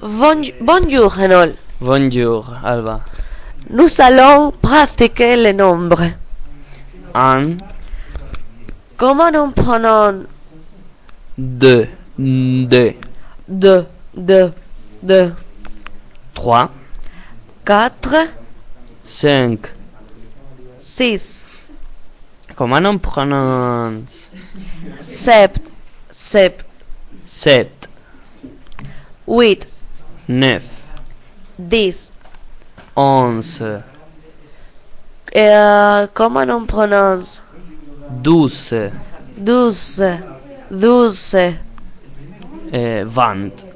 Bonjour, Renol. Bonjour, Alba. Nous allons pratiquer les nombres. Un, Comment on prononce deux, deux, deux, trois, 4, cinq. 6, Comment on prononce 7, sept, 8, neuf, 10. 11, Comment on prononce douze, 12, 20.